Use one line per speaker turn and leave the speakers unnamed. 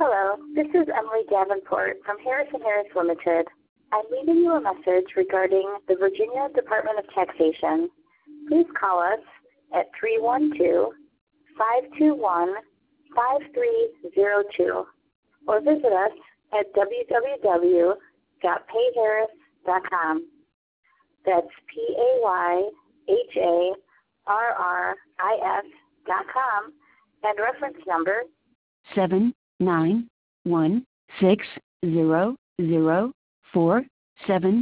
Hello, this is Emily Davenport from Harris & Harris Limited. I'm leaving you a message regarding the Virginia Department of Taxation. Please call us at 312-521-5302 or visit us at www.payharris.com. That's PAYHARRIS.com and reference number
791600477.